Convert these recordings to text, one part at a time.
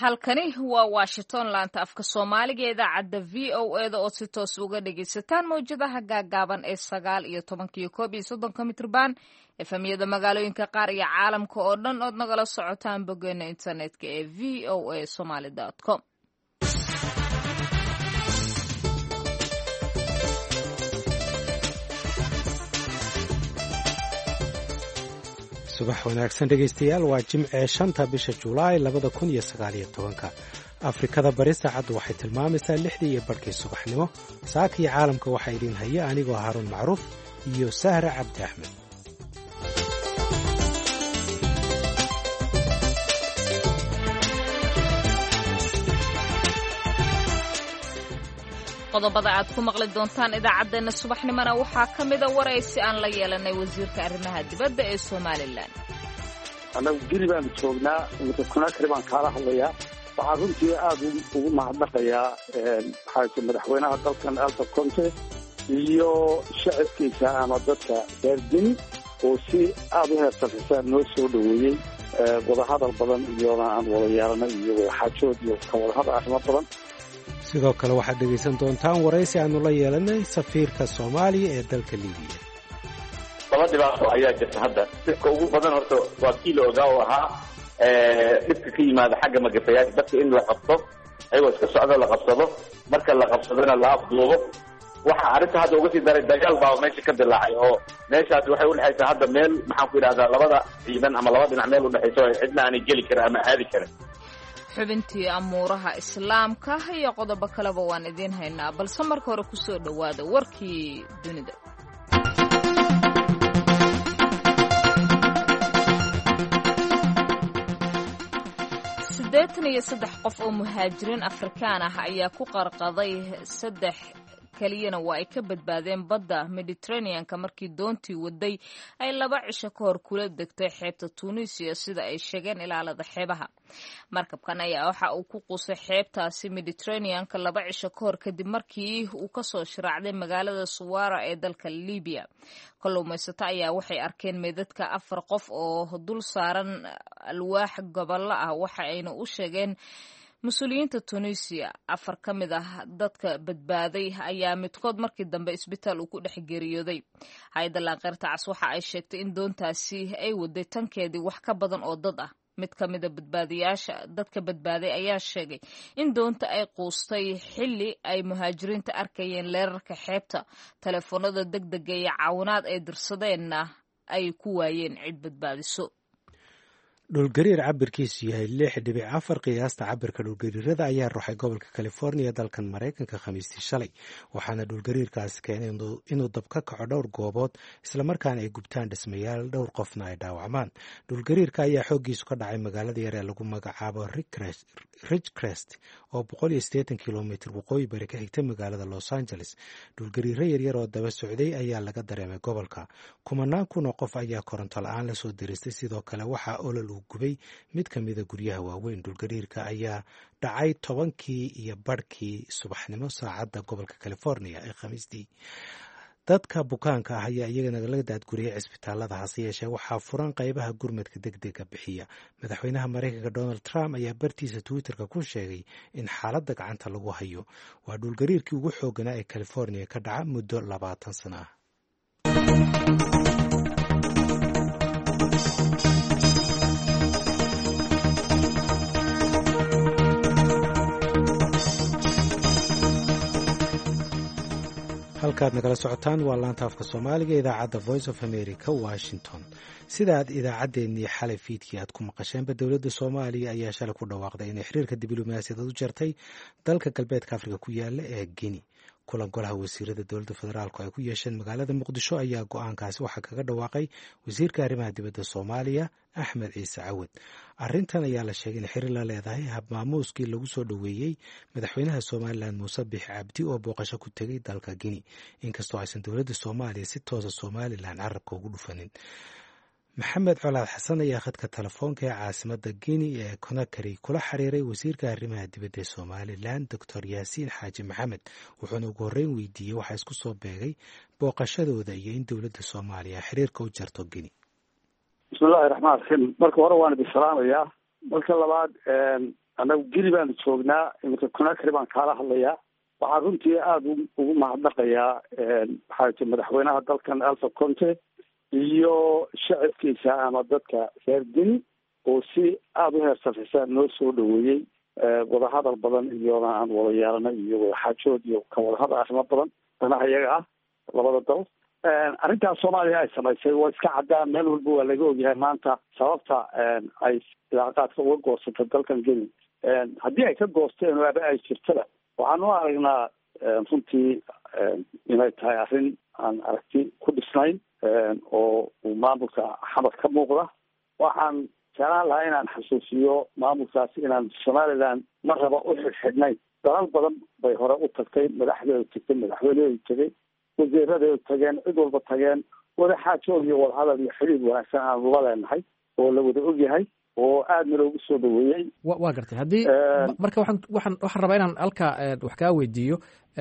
halkani waa Washington laanta afka Soomaaliga idaacadda VOA da oo si toos uga dhageysataan mowjadaha gaagaaban ee 9 iyo 10 iyo 11 mitirban efamiyada magaalooyinka qaar iyo caalamka oo dhan ood nagala socotaan boggeena internetka ee voasomali.com. subax wanaagsan dhegaystayaal waa jimce 5 bisha Juulaay 2019 Afrikada bari saacadu waxay tilmaamaysaa 6 iyo barkii subaxnimo saakii caalamka waxa idin haya anigoo Haarun Macruuf iyo Sahra Cabdi Ahmed qodobada aad ku maqli doontaan idaacadeena subaxnimona waxaa ka mid ah waraysi aan la yeelanay wasiirka arrimaha dibadda ee Soomaaliland. anagu guri baan joognaa mudakuna baan kala hadlayaa waxaan runtii aad ugu mahadnaqayaa madaxweynaha dalkan Alpha Conte iyo shacabkiisa ama dadka reer Guinea oo si aad u heersan noo soo dhaweeyay wadahadal badan iyo aan wada yeelanay iyo xaajood iyo wadahadal arrimo badan. sidoo kale waxaad dhegaysan doontaan waraysi aanu la yeelanay safiirka Soomaaliya ee dalka Liibiya. laba dhibaato ayaa jirta hadda dadka ugu badan horta waa kii la ogaa oo ahaa dhibka ka yimaada xagga magafayaasha dadka in la qabto ayagoo iska socdo la qabsado marka la qabsadona la afduubo waxa arrinta hadda uga sii daray dagaal baa meesha ka dilaacay oo meeshaas waxay u dhaxaysaa hadda meel maxaan ku idhahdaa labada ciidan ama labada dhinac meel u dhaxayso cidna aanay geli karin ama aadi karin. xubintii amuuraha islaamka iyo qodobo kaleba waan idiin haynaa balse marka hore ku soo dhawaada warkii dunida. 83 qof oo muhaajiriin Afrikaan ah ayaa ku qarqaday 3 kaliyana waa ay ka badbaadeen badda Mediterranean-ka markii doontii waday ay 2 cisho ka hor kula degtay xeebta Tunisia sida ay sheegeen ilaalada xeebaha. markabkan ayaa waxa uu ku qusay xeebtaasi Mediterranean-ka 2 cisho ka hor kadib markii uu ka soo shiraacday magaalada Suwara ee dalka Liibiya. kalluumaysato ayaa waxay arkeen meedadka 4 qof oo dul saaran alwaax gobollo ah waxa ayna u sheegeen mas-uuliyiinta Tunisia. 4 ka mid ah dadka badbaaday ayaa midkood markii dambe isbitaal uu ku dhex geeriyooday. hay'adda Laanqeyrta Cas waxa ay sheegtay in doontaasi ay waday tankeedii wax ka badan oo dad ah. mid ka mid ah dadka badbaaday ayaa sheegay in doonta ay quustay xilli ay muhaajiriinta arkayeen leerarka xeebta telefoonada degdega iyo caawinaad ay dirsadeenna ay ku waayeen cid badbaadiso. dhulgariir cabirkiisu yahay 6.4 qiyaasta cabirka dhulgariirada ayaa ruxay gobolka California dalkan Mareykanka Khamiistii shalay waxaana dhulgariirkaasi keenay inuu dab ka kaco dhowr goobood isla markaana ay gubtaan dhismayaal dhowr qofna ay dhaawacmaan. dhulgariirka ayaa xooggiisu ka dhacay magaalada yar ee lagu magacaabo Ridgecrest oo 180 kilomitir waqooyi bari ka xigta magaalada Los Angeles. dhulgariiro yaryar oo daba socday ayaa laga dareemay gobolka. kumanaan kun oo qof ayaa koronto la'aan la soo diristay sidoo kale waxaa olol gubay mid ka mid ah guryaha waaweyn. dhulgariirka ayaa dhacay 10kii iyo barhkii subaxnimo saacadda gobolka California ee Khamiistii. dadka bukaanka ah ayaa iyagana laga daadguriyay cisbitaalada hase yeeshee waxaa furan qaybaha gurmadka degdega bixiya. madaxweynaha Mareykanka Donald Trump ayaa bartiisa Twitterka ku sheegay in xaaladda gacanta lagu hayo. waa dhulgariirkii ugu xooganaa ee California ka dhaca muddo 20 sano ah. halkaad nagala socotaan waa laanta afka Soomaaliga idaacadda Voice of America Washington. sida aad idaacadeennii xalay fiidkii aad ku maqasheenba dowladda Soomaaliya ayaa shalay ku dhawaaqday inay xiriirka diblomaasiyadeed u jartay dalka galbeedka Afrika ku yaala ee Guinea. kulan golaha wasiirada dowladda federaalku ay ku yeesheen magaalada Muqdisho ayaa go'aankaasi waxaa kaga dhawaaqay wasiirka arrimaha dibadda Soomaaliya Axmed Ciise Cawad. arrintan ayaa la sheegay in xiriir la leedahay habmaamuuskii lagu soo dhaweeyey madaxweynaha Somaliland Muuse Biixi Cabdi oo booqasho ku tegay dalka Guinea inkastoo aysan dowladda Soomaaliya si toos ah Somaliland carabka ugu dhufanin. maxamed colaad xasan ayaa khadka telefoonka ee caasimadda Guinea ee Conakry kula xiriiray wasiirka arrimaha dibadda ee Somaliland Dr. Yaasiin Xaaji Maxamed wuxuuna ugu horreyn weydiiyey waxa isku soo beegay booqashadooda iyo in dowladda Soomaaliya xiriirka u jarto Guinea. bismillahi raxmaan raxiim marka hore waan idin salaamayaa marka labaad annagu geli baanu joognaa iminka conakry baan kaala hadlayaa waxaan runtii aada ugu mahadnaqayaa maxaa madaxweynaha dalkan Alpha Conte iyo shacabkiisa ama dadka reer Guinea oo si aada u heersafaysa noo soo dhaweeyey wadahadal badan iyona aan wada yeelanay iyo wadaxaajood iyo ka wadahadal arrimo badan danaha iyaga ah labada dal arrintaas Soomaaliya ay samaysay waa iska caddaa meel walba waa laga ogyahay maanta sababta ay cilaaqaadka uga goosatay dalkan Guinea haddii ay ka goosteen waaba ay jirtada waxaan u aragnaa runtii inay tahay arrin aan aragti ku dhisnayn oo uu maamulka xamar ka muuqda waxaan jeclaan lahaa inaan xasuusiyo maamulkaasi inaan Somaliland mar raba u xidhxidhnayn dalal badan bay hore u tagtay madaxdeedu tagtay madaxweyneedu tagay wasiiradeedu tageen cid walba tageen wadaxaajood iyo wadahadal iyo xiriir wanaagsan aan ula leenahay oo la wada ogyahay oo aadna loogu soo dhaweeyey waa gartay haddii marka waxaan rabaa inaan halkaa wax kaa weydiiyo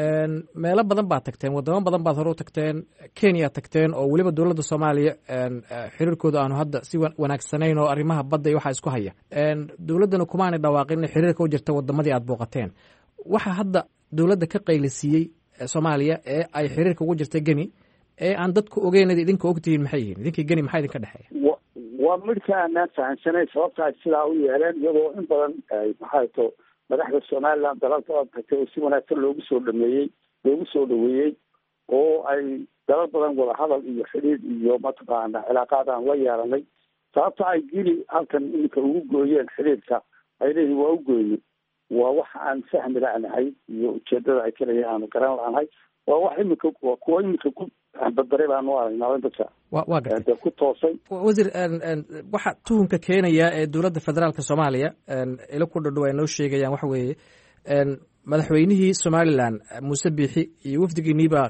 meelo badan baad tagteen wadamo badan baad hore u tagteen Kenya tagteen oo weliba dowladda Soomaaliya xiriirkooda aanu hadda si wanaagsanayn oo arrimaha badda iyo waxa isku haya dowladdana kumaanay dhawaaqin xiriirka u jirta wadamadii aad booqateen waxa hadda dowladda ka qaylisiiyey Soomaaliya ee ay xiriirka ugu jirtay Guinea ee aan dadku ogeynad idinka ogtihiin maxay yihiin idinkii Guinea maxaa idinka dhexeeya waa midka aanaan fahamsanayn sababta ay sidaa u yeeleen iyadoo in badan maxaa madaxda Somaliland dalalka tagtay oo si wanaagsan loogu soo dhaweeyey oo ay dalal badan wada hadal iyo xiriir iyo mataqaana cilaaqaad aan la yeelanay sababta ay Guinea halkan iminka ugu gooyeen xiriirka ay leeyihiin waa u gooyey waa wax aan fahmi la'nahay iyo ujeedada ay kaleeyahay aanu garan la'nahay waa wax iminka waa kuwa iminka ku badbaray baanu aragnaa dadka waa gartay ku toosay wasiir waxa tuhunka keenaya ee dowladda federaalka Soomaaliya ila ku dhadhow ay noo sheegayaan waxa weeye madaxweynihii Somaliland Muuse Biixi iyo wafdigiiniba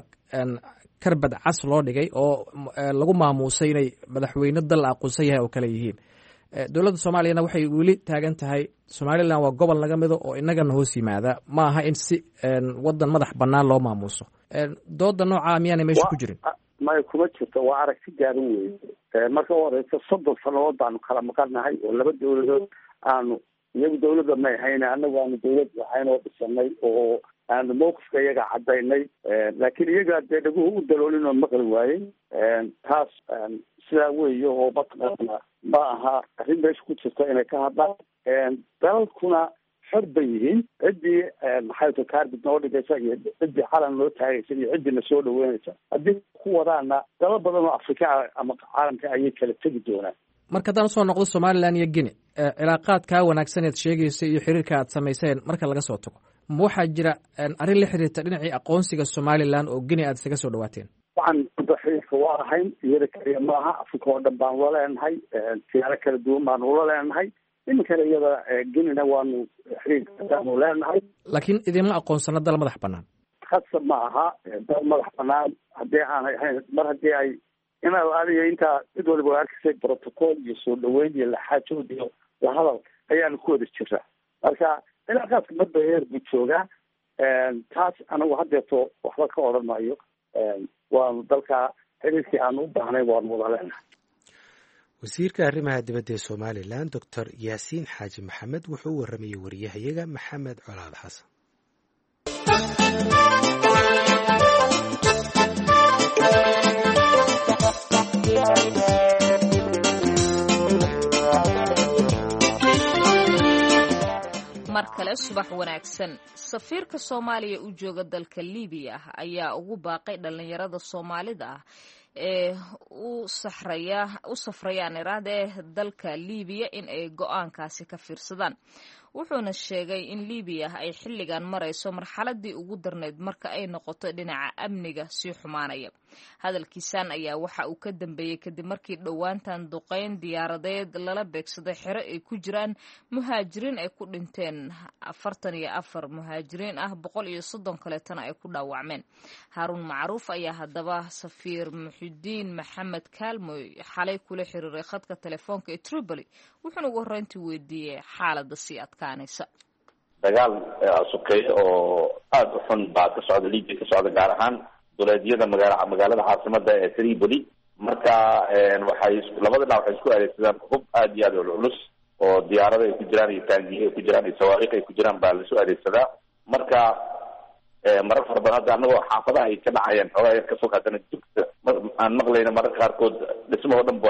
karbad cas loo dhigay oo lagu maamuusay inay madaxweyne dal aqoonsan yahay oo kale yihiin dowladda Soomaaliyana waxay weli taagan tahay Somaliland waa gobol naga mido oo inagana hoos yimaada ma aha in si wadan madax bannaan loo maamuuso dooda nooca miyaanay meesha ku jirin may kuma jirto waa aragti gaaban weeye marka horeysa 30 sanadood baanu kala maqanahay oo laba dowladood aanu iyagu dowladda may hayna anagu aanu dowlad waxaynoo dhisanay oo aanu mowqifka iyaga cadaynay laakiin iyaga dee dhaguhu u daloolin oo maqli waayey taas sidaa weeye oo mataqaana ma aha arrin meesha ku jirta inay ka hadlaan dalalkuna xor bay yihiin ciddii maxay kaarbid noo dhigaysa iyo ciddii calan noo taagaysa iyo ciddii na soo dhaweynaysa haddii ku wadaana dalal badan oo Afrika ama caalamka ayay kala tegi doonaan marka haddaan usoo noqdo Somaliland iyo Guinea cilaaqaadkaa wanaagsan eed sheegaysa iyo xiriirka aad samayseen marka laga soo tago ma waxaa jira arrin la xiriirta dhinacii aqoonsiga Somaliland oo Guinea aad isaga soo dhawaateen waxaan xiriirka waa ahayn iyada kaliya maaha Afrika oo dhan baan ula leenahay siyaaro kala duwan baan ula leenahay iminkana iyada Guinea waanu xiriirkaanu leenahay laakiin idinma aqoonsana dal madax bannaan khasab ma aha dal madax bannaan haddii aanay ahayn mar haddii ay inaad adiga intaa cid waliba waa arkisay protocol iyo soo dhaweyn iyo laxaajood iyo lahadal ayaanu ku wada jiraa marka cilaaqaadka madba heer buu joogaa taas anagu haddeeto waxba ka odhan maayo waanu dalka xiriirkii aanu u baahnay waanu wada leenahay wasiirka arrimaha dibadda ee Somaliland Dr. Yaasiin Xaaji Maxamed wuxuu u waramayay wariyahayaga Maxamed Colaad Xasan mar kale subax wanaagsan safiirka Soomaaliya u jooga dalka Liibiya ayaa ugu baaqay dhalinyarada Soomaalida ah ee u safrayaan dalka Liibiya in ay go'aankaasi ka fiirsadaan wuxuuna sheegay in Liibiya ay xilligan marayso marxaladii ugu darneyd marka ay noqoto dhinaca amniga sii xumaanaya hadalkiisan ayaa waxa uu ka dambeeyay kadib markii dhowaantan duqeyn diyaaradeed lala beegsaday xero ay ku jiraan muhaajiriin ay ku dhinteen 44 muhaajiriin ah 130 kaleetana ay ku dhaawacmeen Harun Macruuf ayaa hadaba safiir Muxidiin Maxamed Kaalmoy xalay kula xiriiray khadka telefoonka ee Tripoli wuxuuna ugu horreyntii weydiiyay xaaladda si adkaanaysa dagaal sokeeye oo aad u xun baa ka socda Liibiya ka socda gaar ahaan duleedyada magaalada caasimada ee Tripoli marka waxay labada dhinac waxay isku adeegsadaan hub aad iyo aad u culus oo diyaarada ay ku jiraan iyo taangiye ay ku jiraan iyo sawaariikh ay ku jiraan baa lasu adeegsadaa. marka marar fara badan hadda anagoo xaafadaha ay ka dhacayaan xoogaa yar ka fog haddana jugta aan maqlayna mararka qaarkood dhismahoo dhan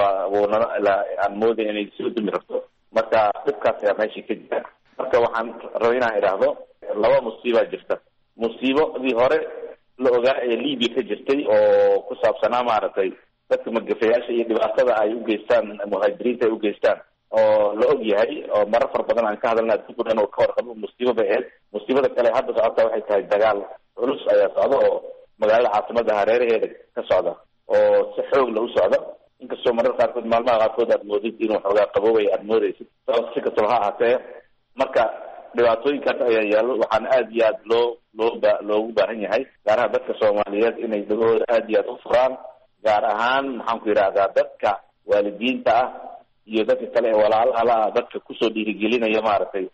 aan mooday inay soo dumi rabto. marka dhibkaas ayaa meeshii ka jira. marka waxaan rabay inaan idhaahdo laba musiibaa jirta. musiibadii hore la ogaa ee Libiya ka jirtay oo ku saabsanaa maaragtay dadka magafayaasha iyo dhibaatada ay u geystaan muhaajiriinta ay u geystaan oo la og yahay oo marar fara badan aan ka hadalnaa dib u dhan oo ka warqabo musiibo bay ahayd. musiibada kale hadda socota waxay tahay dagaal culus ayaa socda oo magaalada caasimada hareeraheeda ka socda oo si xoog la u socda. inkastoo marar qaarkood maalmaha qaarkood aad moodid inuu xoogaa qaboobay aad moodaysid si kastaba ha ahaatee. marka dhibaatooyinkaas ayaa yaallo. waxaana aad iyo aad loogu baahan yahay gaar ahaan dadka Soomaaliyeed inay dadooda aad iyo aad u furaan, gaar ahaan maxaan ku yidhahdaa dadka waalidiinta ah iyo dadka kale ee walaalaha dadka kusoo dhiirigelinaya maaragtay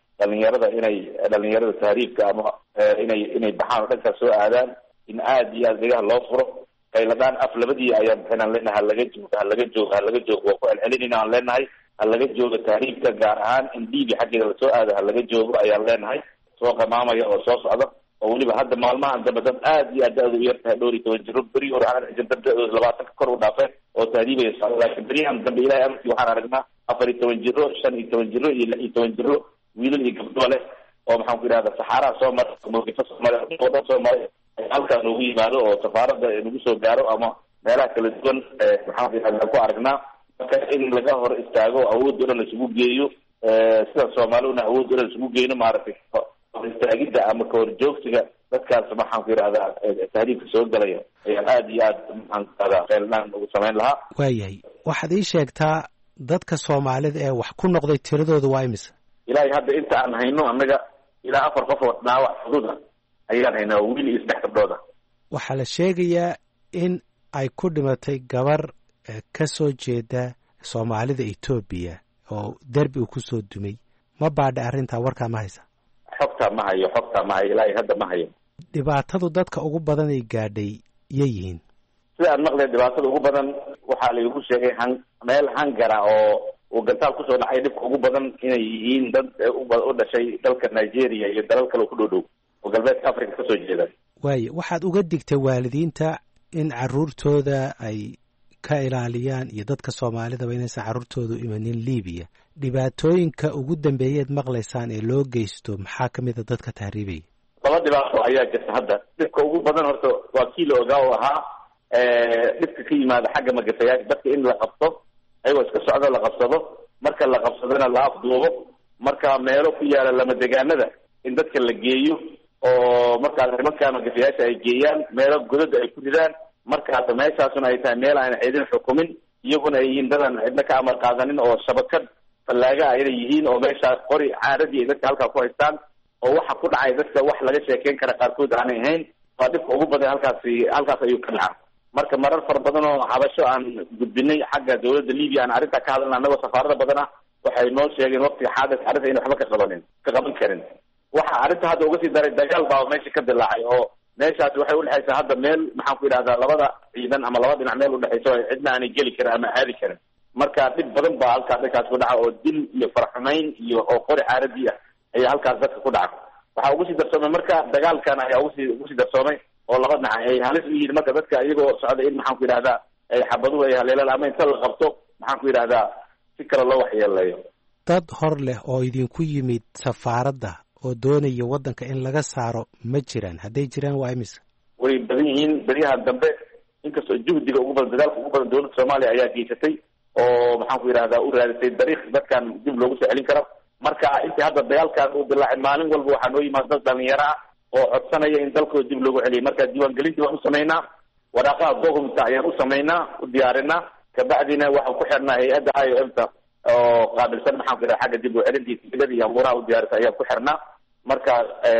dhalinyarada tahriibka ama inay baxaan oo dhankaas soo aadaan in aad iyo aad degaha loo furo. qayladaan af labadii ayaan bixinaan leenahay halaga joogo waa ku celcelinayna aan leenahay halaga joogo tahriibka, gaar ahaan in Libiya xaggeeda lasoo aado halaga joogo ayaan leenahay. soo qamaamaya oo soo socda oo weliba hadda maalmahan dambe dad aad iyo aad da-da u yartahay 12 jiro beri hore aan da-dooda 20 kor u dhaafeen oo tahriibaya socda. laakiin beriyahan dambe ilaahay amarkii waxaan aragnaa 14 jiro 15 jiro iyo 16 jiro wiilal iyo gabdho leh oo maxaan ku yidhahdaa saxaaraha soo mara mawqifo soo mara waddan soo mara halkaa noogu yimaado oo safaaradda nagu soo gaaro ama meelaha kala duwan maxaan ku yidhahdaa ku aragnaa. marka in laga hor istaago awood o dhan laisugu geeyo sida Soomaalina awood o dhan laisugu geyno maaragtay istaagidda ama ka horjoogsiga dadkaas maxaan ku yidhahdaa tahriibka soo galaya ayaan aad iyo aad maxaan ku yidhahdaa qeeldaan ugu samayn lahaa. waayahay waxaad ii sheegtaa dadka Soomaalida ee wax ku noqday tiradooda waa imisa? ilaahay hadda inta aan hayno annaga ilaa 4 qof oo dhaawac fudud ah ayaan haynaa, wiil iyo 3 gabdhood ah. waxaa la sheegayaa in ay ku dhimatay gabar ka soo jeeda Soomaalida Ethiopia oo derbi uu ku soo dumay. ma baadha arrintaa warkaa ma haysa? xogta ma hayo ilaahay hadda ma hayo. dhibaatadu dadka ugu badan ay gaadhay yihiin sida aan maqlay dhibaatada ugu badan waxaa laygu sheegay meel hangara oo gantaal kusoo dhacay dhibka ugu badan inay yihiin dad u dhashay dalka Nigeria iyo dalal kale ku dhow oo galbeedka Afrika kasoo jeeda. waaye waxaad uga digtay waalidiinta in caruurtooda ay ka ilaaliyaan iyo dadka Soomaalidaba inaysan caruurtoodu imanin Libiya. dhibaatooyinka ugu dambeeyeed maqlaysaan ee loo geysto maxaa ka mid a dadka tahriibaya? laba dhibaato ayaa jirta hadda. dhibka ugu badan horta waa kii la ogaa oo ahaa dhibka ka yimaada xagga magafayaasha dadka in la qabto ayagoo iska socdo la qabsado, marka la qabsadana la afduubo, marka meelo ku yaala lama degaanada in dadka la geeyo oo markaas nimankaa magafayaasha ay geeyaan meelo godada ay ku ridaan. markaas meeshaasuna ay tahay meel aan ciidin xukumin, iyaguna ay yihiin dadaan cidna ka amar qaadanin oo shabakad fallaaga ayna yihiin oo meeshaas qori caaradii ay dadka halkaa ku haystaan oo waxa ku dhacay dadka wax laga sheekeyn kara qaarkood aanay ahayn. waa dhibka ugu badan halkaas ayuu ka dhacaa. marka marar fara badan oo xabasho aan gudbinay xagga dawladda Libiya aan arrintaa ka hadalna annagoo safaarada badan ah waxay noo sheegeen waqtiga xaadas arrinta inay waxba ka qaban karin. waxa arrinta hadda uga sii daray dagaal baa meesha ka dilaacay oo meeshaas waxay udhexaysaa hadda meel maxaan ku yidhahdaa labada ciidan ama laba dhinac meel udhexayso cidna aanay geli karin ama aadi karin. marka dhib badan baa halkaas dadkaas ku dhaca oo dil iyo faraxumayn iyo oo qori caaradii ah ayaa halkaas dadka ku dhaca. waxaa ugu sii darsoomay marka dagaalkan ayaa ugu sii darsoomay oo laba dhinac ay halis u yihiin marka dadka iyagoo socda in maxaan ku yidhahdaa ay xabaduhu ay haleelaan ama inta la qabto maxaan ku yidhahdaa si kale loo waxyeeleeyo. dad hor leh oo idinku yimid safaaradda oo doonaya waddanka in laga saaro ma jiraan? hadday jiraan waa imisa? way badan yihiin beryahan dambe, inkastoo juhdiga ugu badan dadaalka ugu badan dowladda Soomaaliya ayaa geysatay oo maxaan ku yidhahdaa u raadisay dariiq dadkan dib loogu soo celin karo. marka intii hadda dagaalkan uu dilaacay maalin walba waxaa noo yimaada dad dhalinyaro ah oo codsanaya in dalkooda dib loogu celiyo. marka diiwaangelintii waan u samaynaa, waraaqaha dokumenta ayaan u samaynaa, u diyaarinaa, kabacdina waxaan ku xirnaa hay-adda IOM-ta oo qaabilsan maxaan ku yidhahdaa xagga dib u celintii tigada iyo abuuraha u diyaarisa ayaan ku xirnaa. marka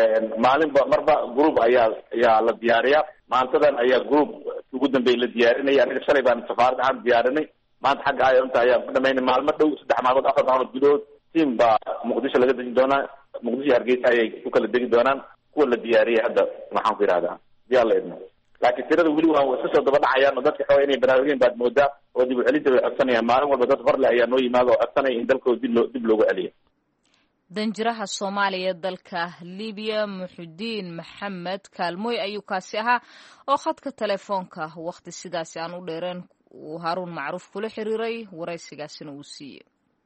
marba group ayaa la diyaariyaa. maantadan ayaa group ugu dambeey la diyaarinaya. aniga shalay baan safaarad ahaan diyaarinay, maanta xagga IOM-ta ayaan ku dhamaynay. maalmo dhow 3 maalmood 4 maalmood gudahood tiim baa Muqdisho laga dejin doonaa. Muqdisho Hargeysa ayay ku kala degi doonaan kuwa la diyaariyay hadda maxaan ku yidhahdaa diyaar la idmo. laakiin tirada weli waa iska soo daba dhacayaan oo dadka xawaa inay baraarugeen baad moodaa oo dib u celinta way codsanayaan maalin walba dad horle ayaa noo yimaada oo codsanaya in dalkooda dib loogu celiyo. danjiraha Soomaaliya dalka Libiya Muxudiin Maxamed Kaalmooy ayuu kaasi ahaa oo khadka telefoonka waqti sidaasi aan u dheereen uu Haruun Macruuf kula xiriiray waraysigaasina uu siiyey.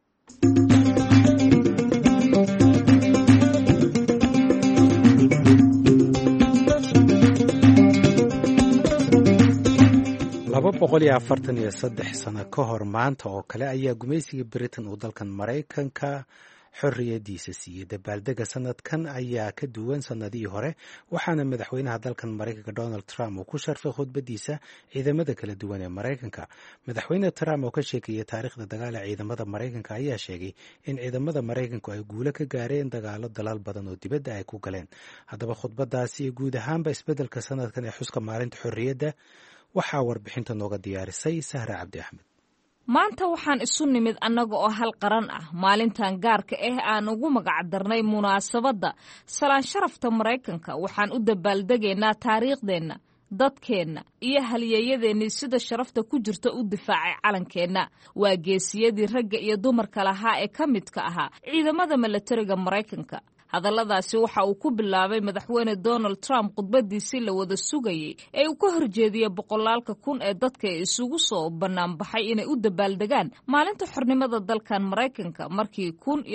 laba 143 sano ka hor maanta oo kale ayaa gumaysiga Britain uu dalkan Mareykanka xorriyadiisa siiyey. dabaaldega sanadkan ayaa ka duwan sanadihii hore, waxaana madaxweynaha dalkan Mareykanka Donald Trump uu ku sharfay khudbadiisa ciidamada kala duwan ee Mareykanka. madaxweyne Trump oo ka sheekeeyay taariikhda dagaal ee ciidamada Mareykanka ayaa sheegay in ciidamada Mareykanku ay guulo ka gaareen dagaalo dalal badan oo dibadda ay ku galeen. haddaba khudbadaasi iyo guud ahaanba isbeddelka sanadkan ee xuska maalinta xorriyadda waxaa warbixinta nooga diyaarisay Sahra Cabdi Axmed. maanta waxaan isu nimid annaga oo hal qaran ah. maalintan gaarka ah aan ugu magac darnay munaasabadda salaan sharafta Mareykanka. waxaan u dabaaldegaynaa taariikhdeenna, dadkeenna iyo halyeeyadeennii sida sharafta ku jirta u difaacay calankeenna. waa geesiyadii ragga iyo dumarka lahaa ee ka midka ahaa ciidamada milatariga Mareykanka. hadalladaasi waxa uu ku bilaabay madaxweyne Donald Trump khudbadiisii la wada sugayay ee uu ka horjeediyey boqolaalka kun ee dadka isugu soo banaanbaxay inay u dabaaldegaan maalinta xornimada dalkan Mareykanka markii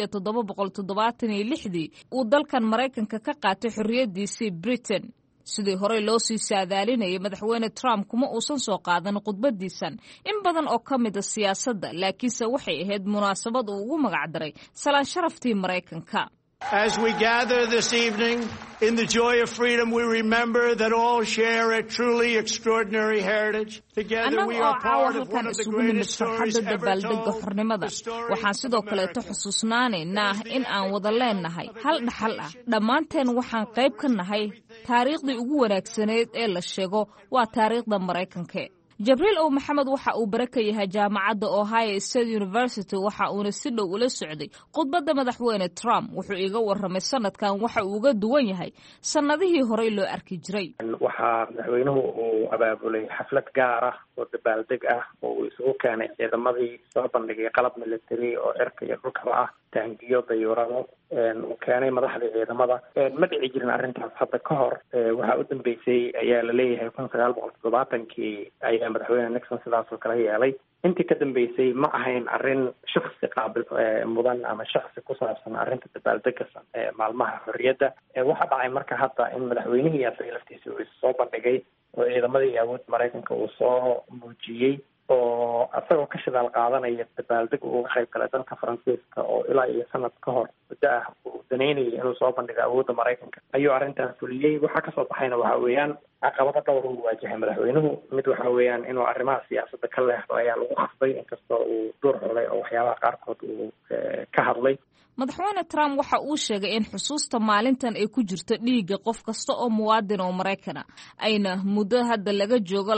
1776 uu dalkan Mareykanka ka qaatay xorriyadiisii Britain. sidii hore loo sii saadaalinayay madaxweyne Trump kuma uusan soo qaadan khudbadiisan in badan oo ka mid ah siyaasadda, laakiinse waxay ahayd munaasabad uu ugu magac daray salaan sharaftii Mareykanka. As we gather this evening in the joy of freedom, we remember that all share a truly extraordinary heritage. Together we are part of one of the greatest stories ever told. waxaan sidoo kaleeto xusuusnaanaynaa in aan wada leenahay hal dhaxal ah. dhammaanteen waxaan qayb ka nahay taariikhdii ugu wanaagsaneed ee la sheego waa taariikhda Mareykanka. Jibriil Ow Maxamed waxa uu bare ka yahay jaamacadda Ohio State University, waxa uuna si dhow ula socday khudbadda madaxweyne Trump. wuxuu iga warramay sanadkan waxa uu uga duwan yahay sanadihii hore loo arki jiray. waxaa madaxweynuhu uu abaabulay xaflad gaar ah oo dabaaldeg ah oo uu isugu keenay ciidamadii soo bandhigay qalab military oo cirka iyo dhulkaba ah, taangiyo, dayuurado. uu keenay madaxdii ciidamada. ma dhici jirin arrintaas hadda ka hor. waxaa u dambeysay ayaa la leeyahay 1970kii ayaa madaxweyne Nixon sidaas oo kale yeelay. intii ka dambeysay ma ahayn arrin shakhsi qaabil mudan ama shakhsi ku saabsan arrinta dabaaldega maalmaha xorriyadda. waxaa dhacay marka hadda in madaxweynihii asaga laftiisa uu soo bandhigay oo ciidamadii awood Mareykanka uu soo muujiyey oo asagoo ka shidaal qaadanaya dabaaldeg uu uga qayb galay dalka Faransiiska oo ilaa iyo sanad ka hor muddo ah uu daneynayay inuu soo bandhigo awoodda Mareykanka ayuu arrintan fuliyey. waxaa kasoo baxayna waxa weeyaan caqabado dhowr uu waajahay madaxweynuhu. mid waxa weeyaan inuu arrimaha siyaasadda ka leexdo ayaa lagu khasbay, inkastoo uu door xulay oo waxyaabaha qaarkood uu ka hadlay. madaxweyne Trump waxa uu sheegay in xusuusta maalintan ay ku jirto dhiigga qof kasta oo muwaadin oo Mareykan ayna muddo hadda laga joogo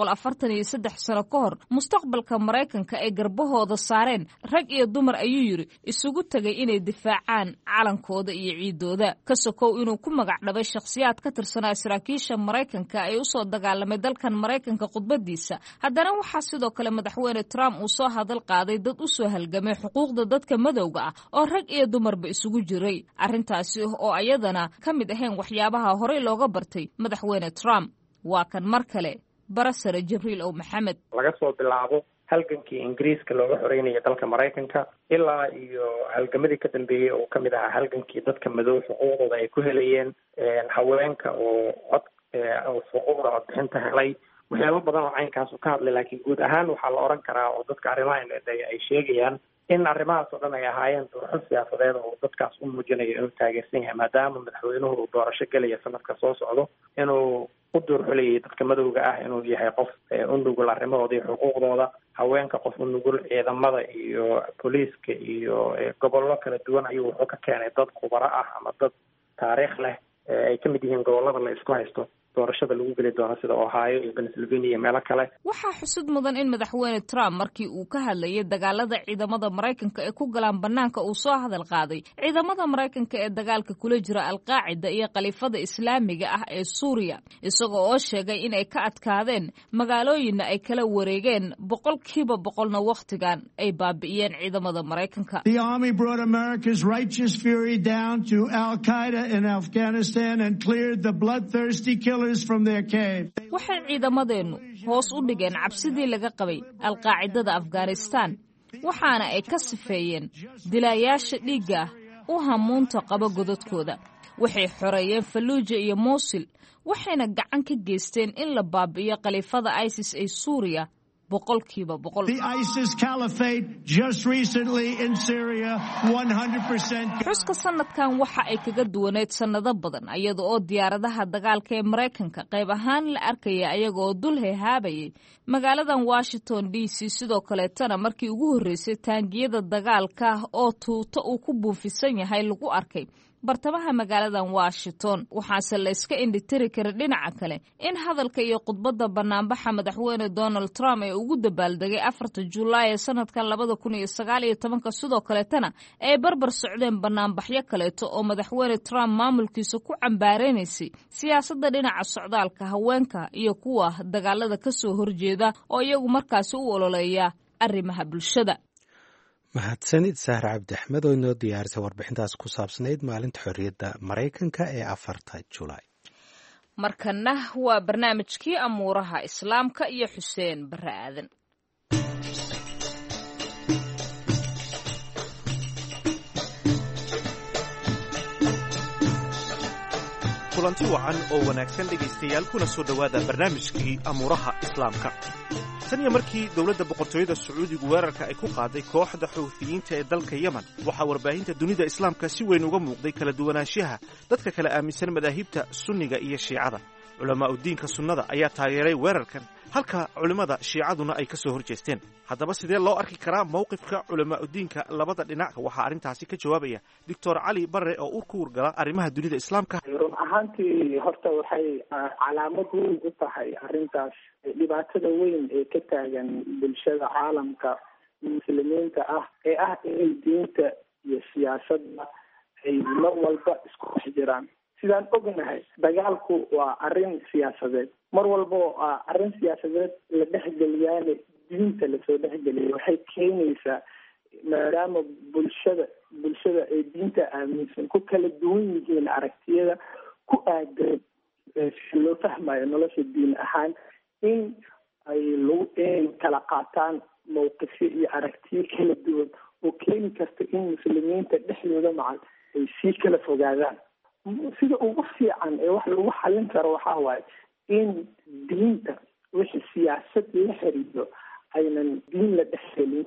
243 sano ka hor mustaqbalka Mareykanka ay garbahooda saareen rag iyo dumar ayuu yiri isugu tagay inay difaacaan calankooda iyo ciidooda. ka sokow inuu ku magac dhabay shakhsiyaad ka tirsanaa saraakiisha Mareykanka ay u soo dagaalamay dalkan Mareykanka khudbadiisa. haddana waxaa sidoo kale madaxweyne Trump uu soo hadal qaaday dad u soo halgamay xuquuqda dadka madowga ah oo rag iyo dumarba isugu jiray. arrintaasi oo ayadana ka mid ahayn waxyaabaha horey looga bartay madaxweyne Trump. waa kan mar kale barasare Jibriil Ow Maxamed. laga soo bilaabo halgankii Ingiriiska looga xoreynayay dalka Mareykanka ilaa iyo halgamadii ka dambeeyey oo ka mid ahaa halgankii dadka madow xuquuqdooda ay ku helayeen, haweenka oo cod xuquuqda codbixinta helay, waxyaabo badan oo caynkaas uu ka hadlay. laakiin guud ahaan waxaa la oran karaa oo dadka arrimaha ay sheegayaan in arrimahaas oo dhan ay ahaayeen doorasho siyaasadeed oo dadkaas u muujinayo inuu taageersan yahay, maadaama madaxweynuhu uu doorasho gelaya sanadka soo socdo, inuu u doorxulayay dadka madowga ah inuu yahay qof u nugul arrimahooda iyo xuquuqdooda, haweenka qof u nugul, ciidamada iyo booliiska iyo gobollo kala duwan ayuu wuxuu ka keenay dad khubaro ah ama dad taariikh leh ay ka mid yihiin gobollada la isku haysto. doorashada lagu geli doono sida Ohio iyo Pennsylvania iyo meelo kale. waxaa xusud mudan in madaxweyne Trump markii uu ka hadlayay dagaalada ciidamada Mareykanka ee ku galaan banaanka uu soo hadal qaaday ciidamada Mareykanka ee dagaalka kula jira Al-Qaacida iyo Khaliifada Islaamiga ah ee Suuriya isagoo oo sheegay in ay ka adkaadeen magaalooyinna ay kala wareegeen 100% waqtigan ay baabi'iyeen ciidamada Mareykanka. The army brought America's righteous fury down to Al-Qaeda in Afghanistan and cleared the bloodthirsty killers from their cave. waxay ciidamadeenu hoos u dhigeen cabsidii laga qabay Al-Qaacidada Afghanistan waxaana ay ka sifeeyeen dilayaasha dhiigga u hamuunta qaba godadkooda. waxay xoreeyeen Fallujah iyo Mosul waxayna gacan ka geysteen in la baabi'iyo Khaliifada ISIS ee Suuriya 100%. The ISIS caliphate just recently in Syria 100%. xuska sanadkan waxa ay kaga duwaneed sanado badan iyada oo diyaaradaha dagaalka ee Mareykanka qayb ahaan la arkaya ayaga oo dul heehaabayay magaaladan Washington DC sidoo kale tana markii ugu horeysay taangiyada dagaalka oo tuuto uu ku buufisan yahay lagu arkay bartamaha magaaladan Washington. waxaase la iska indhitiri kara dhinaca kale in hadalka iyo khudbadda banaanbaxa madaxweyne Donald Trump ee ugu dabaaldegay 4 Juulaay sanadkan 2019 sidoo kale tana ay barbar socdeen banaanbaxyo kaleeto oo madaxweyne Trump maamulkiisa ku cambaareynayay siyaasadda dhinaca socdaalka haweenka iyo kuwa dagaalada ka soo horjeeda oo iyagu markaasi u ololeeya arrimaha bulshada. mahadsanid Sahra Cabdi Axmed oo inoo diyaarisay warbixintaas ku saabsanayd maalinta xorriyadda Mareykanka ee 4 Juulaay. markana waa barnaamijkii amuuraha islaamka iyo Xuseen Barre Aadan. kulanti wacan oo wanaagsan dhegaystayaal kuna soo dhowaada barnaamijkii amuuraha islaamka. tan iyo markii dowladda boqortooyada Sacuudigu weerarka ay ku qaaday kooxda xuuthiyiinta ee dalka Yemen waxaa warbaahinta dunida islaamka si weyn uga muuqday kala duwanaanshaha dadka kala aaminsan madaahibta sunniga iyo shiicada. culamaa diinka sunnada ayaa taageeray weerarkan halka culimada shiicaduna ay ka soo horjeesteen. haddaba sidee loo arki karaa mowqifka culamaa diinka labada dhinac? waxaa arrintaasi ka jawaabaya Dr. Cali Barre oo u kuurgala arrimaha dunida islaamka. run ahaantii horta waxay calaamad weyn u tahay arrintaas dhibaatada weyn ee ka taagan bulshada caalamka muslimiinta ah ee ah inay diinta iyo siyaasadda ay mar walba isku dhex jiraan. sidaan ognahay dagaalku waa arrin siyaasadeed, mar walba oo arrin siyaasadeed la dhexgeliyaane diinta lasoo dhexgeliya waxay keenaysaa maadaama bulshada ay diinta aaminsan ku kala duwan yihiin aragtiyada ku aadan si loo fahmayo nolosha diin ahaan in ay kala qaataan mowqifyo iyo aragtiyo kala duwan oo keeni karta in muslimiinta dhexdooda macal ay sii kala fogaadaan. sida ugu fiican ee wax lagu xallin karo waxaa waaye in diinta wixii siyaasad la xiriiro aynan diin la dhexgelin.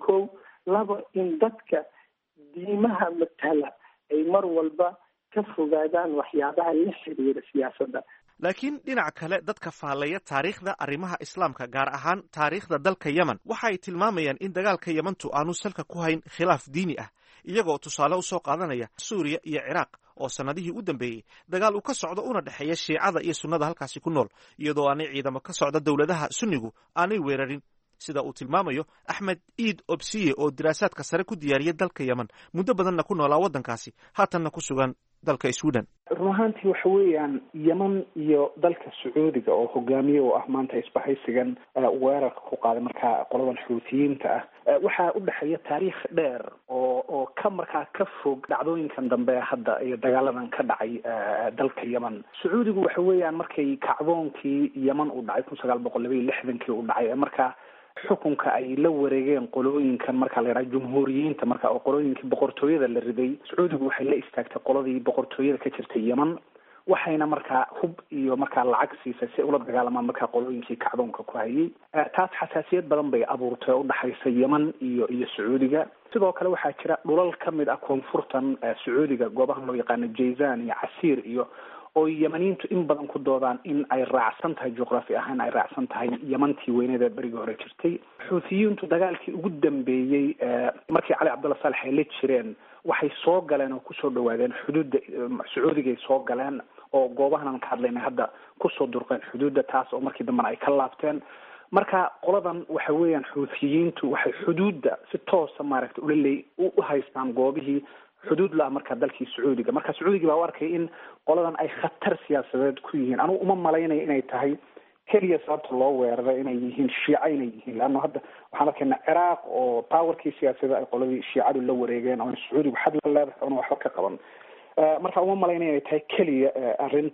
2 in dadka diimaha matala ay mar walba ka fogaadaan waxyaabaha la xiriira siyaasadda. laakiin dhinaca kale dadka faallaya taariikhda arrimaha islaamka gaar ahaan taariikhda dalka Yemen waxa ay tilmaamayaan in dagaalka Yementu aanu salka ku hayn khilaaf diini ah, iyagoo tusaale u soo qaadanaya Suuriya iyo Ciraaq oo sanadihii u dambeeyey dagaal uu ka socdo una dhexeeya shiicada iyo sunnada halkaasi ku nool, iyadoo aanay ciidamo ka socda dowladaha sunnigu aanay weerarin. sida uu tilmaamayo Axmed Iid Obsiye oo diraasaadka sare ku diyaariyay dalka Yemen muddo badanna ku noolaa waddankaasi haatanna ku sugan dalka Sweden. run ahaantii waxa weeyaan Yemen iyo dalka Sacuudiga oo hogaamiye u ah maanta isbahaysigan weerarka ku qaaday markaa qoladan xuutiyiinta ah waxaa u dhexeeya taariikh dheer oo ka markaa ka fog dhacdooyinkan dambe hadda iyo dagaaladan ka dhacay dalka Yemen. Sacuudigu waxa weeyaan markay kacdoonkii Yemen u dhacay 1962 u dhacay markaa xukunka ay la wareegeen qolooyinkan marka la yiraahdo jumhuuriyiinta marka oo qolooyinkii boqortooyada la riday. Sacuudigu waxay la istaagtay qoladii boqortooyada ka jirtay Yemen waxayna markaa hub iyo markaa lacag siisay si ula dagaalamaan markaa qolooyinkii kacdoonka ku hayay. taas xasaasiyad badan bay abuurtay u dhaxaysa Yemen iyo Sacuudiga. sidoo kale waxaa jira dhulal ka mid ah koonfurtan Sacuudiga goobaha loo yaqaan Jayzan iyo Casiir iyo oo yamaniintu in badan ku doodaan in ay raacsan tahay juqraafi ahaan ay raacsan tahay yamantii weyneeda berigii hore jirtay. xuutiyiintu dagaalkii ugu dambeeyey markii cali cabdulla saalex ay la jireen waxay soo galeen oo kusoo dhawaadeen xuduudda sacuudigay soo galeen oo goobahan ka hadlayna hadda kusoo durqeen xuduudda, taas oo markii dambena ay ka laabteen. marka qoladan waxa weeyaan xuutiyiintu waxay xuduudda si toosa maaragtay ulaleey u haystaan goobihii xuduud la marka dalkii sacuudiga. marka sacuudiga baa u arkay in qoladan ay khatar siyaasadeed ku yihiin. anigu uma malaynayo inay tahay keliya sababta loo weeraray inay yihiin shiica inay yihiin, leanna hadda waxaan arkaynaa ciraaq oo powerkii siyaasadda ay qoladii shiicadu la wareegeen oo sacuudigu xad la leedahay oona waxba ka qaban. marka uma malaynayo inay tahay keliya arrin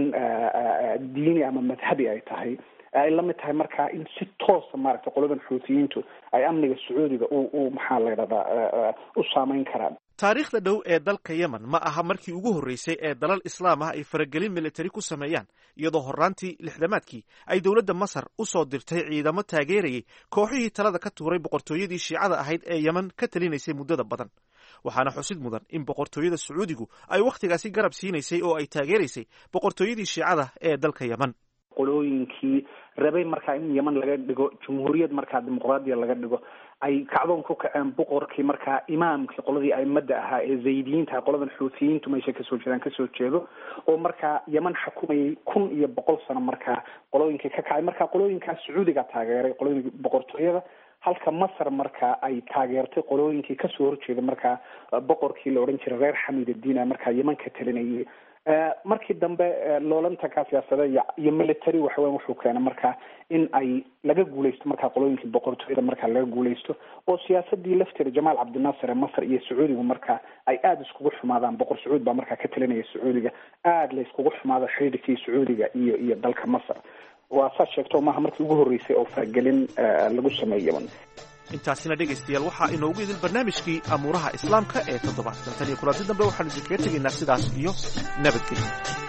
diini ama madhabi ay tahay. ay la mid tahay markaa in si toosa maaragtay qoladan xuutiyiintu ay amniga sacuudiga maxaa la yidhahdaa u saameyn karaan. taariikhda dhow ee dalka yemen ma aha markii ugu horreysay ee dalal islaam ah ay faragelin militari ku sameeyaan, iyadoo horraantii lixdamaadkii ay dowladda masar u soo dirtay ciidamo taageerayay kooxihii talada ka tuuray boqortooyadii shiicada ahayd ee yemen ka talinaysay muddada badan. waxaana xusid mudan in boqortooyada sacuudigu ay wakhtigaasi garab siinaysay oo ay taageeraysay boqortooyadii shiicada ee dalka yemen. qolooyinkii rabay markaa in yemen laga dhigo jumhuuriyad markaa dimuqraadiya laga dhigo ay kacdoon ku kaceen boqorkii markaa imaamkii qoladii aimada ahaa ee zaydiyiinta qoladan xuutiyiintu meesha kasoo jeedaan kasoo jeedo oo markaa yemen xukumayay 1,100 sano markaa qolooyinkii ka kacay. markaa qolooyinkaa sacuudiga taageeray qolooyinkii boqortooyada, halka masar markaa ay taageertay qolooyinkii kasoo horjeeda markaa boqorkii la odhan jiray reer xamiidadiin markaa yemen ka talinayay. markii dambe loolantankaa siyaasada iyo military waxaweyan wuxuu keenay markaa in ay laga guuleysto markaa qolooyinkii boqortooyada markaa laga guuleysto oo siyaasadii lafteeda jamaal cabdinaasir ee masar iyo sacuudigu markaa ay aada iskugu xumaadaan. boqor sacuud baa markaa ka talinaya sacuudiga, aada la iskugu xumaado xidhiidhkii sacuudiga iyo dalka masar. waa saas sheegto maaha markii ugu horreysay oo faragelin lagu sameeyey yemen. intaasina dhegaystayaal waxaa inoogu idin barnaamijkii amuuraha islaamka ee toddobaadkan. tan iyo kulanti dambe waxaanu idinkaga tegaynaa sidaas iyo nabadgelyo.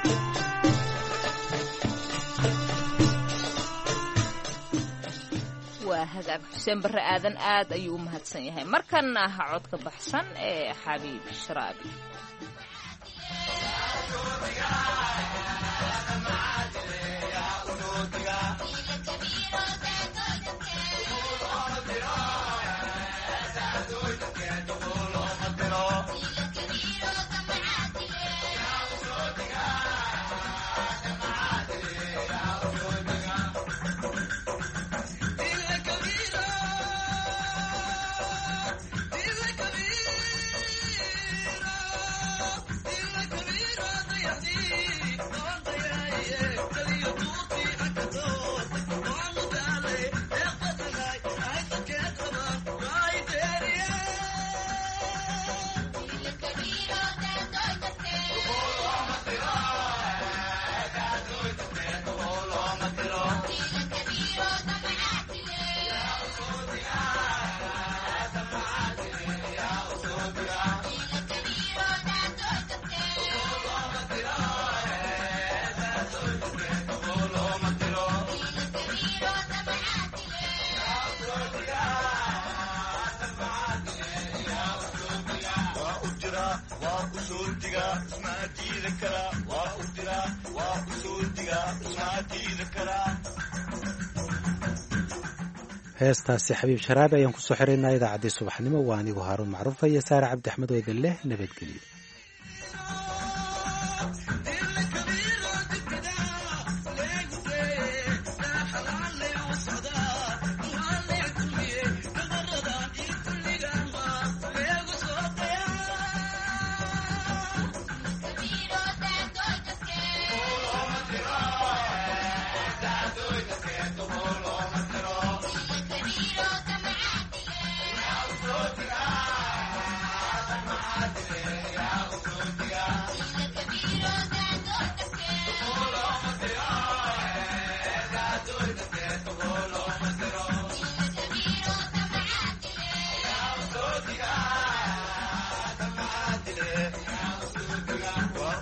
waa hagaag xuseen barre aadan aad ayuu u mahadsan yahay. markan aha codka baxsan ee xabiib sharaabi. heestaasi xabiib sharaabi ayaan kusoo xiraynaa idaacaddii subaxnimo. waa anigu haaruun macruufa iyo saare cabdi axmed oo idin leh nabadgelyo.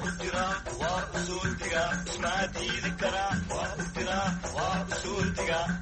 waa usuultiga